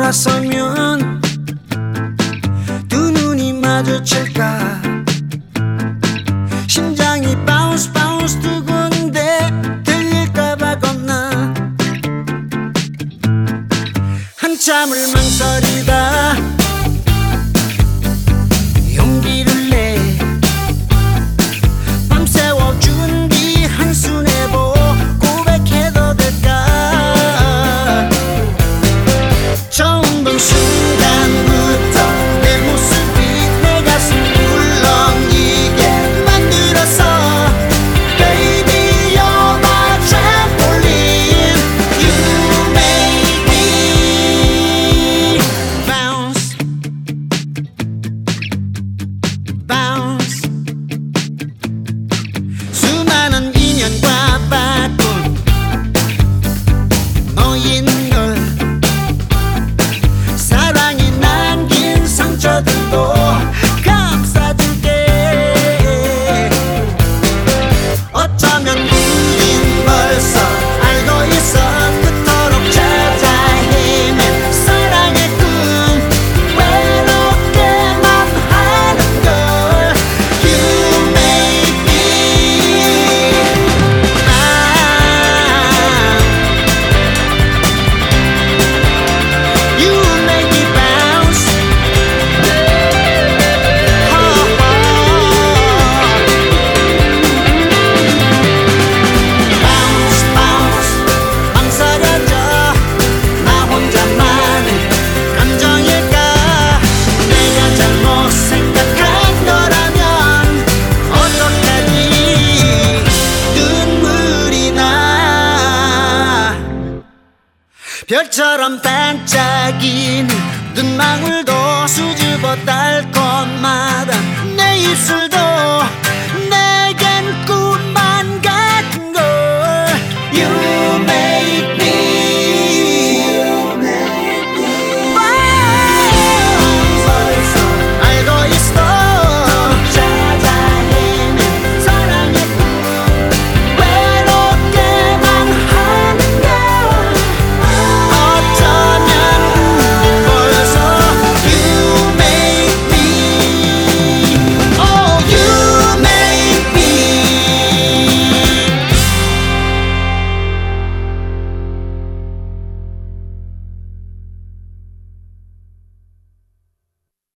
돌아서면 두 눈이 마주칠까. 심장이 바운스 바운스 두근데 들릴까봐 겁나. 한참을 망설이다 용기를 내 밤새워 준비 한수 내보 고백해도 될까. 처음 본 순간부터 내 모습이 내 가슴 울렁이게 만들었어. Baby you're my trampoline. You make me bounce bounce. 수많은 인연과 바꾼 너인 걸 사랑이 남긴 상처들도 감싸줄게. 어쩌면 우린 벌써 알고 있어. 그토록 찾아 헤맨 사랑의 꿈 외롭게만 하는 걸. You make me You make me bounce. Bounce, bounce. 망설여져 나 혼자만의 감정일까. 내가 잘못 생각한 거라면 어떡하니. 눈물이 나 별처럼 반짝이는 눈망울도 수줍어 달콤하다 내 입술도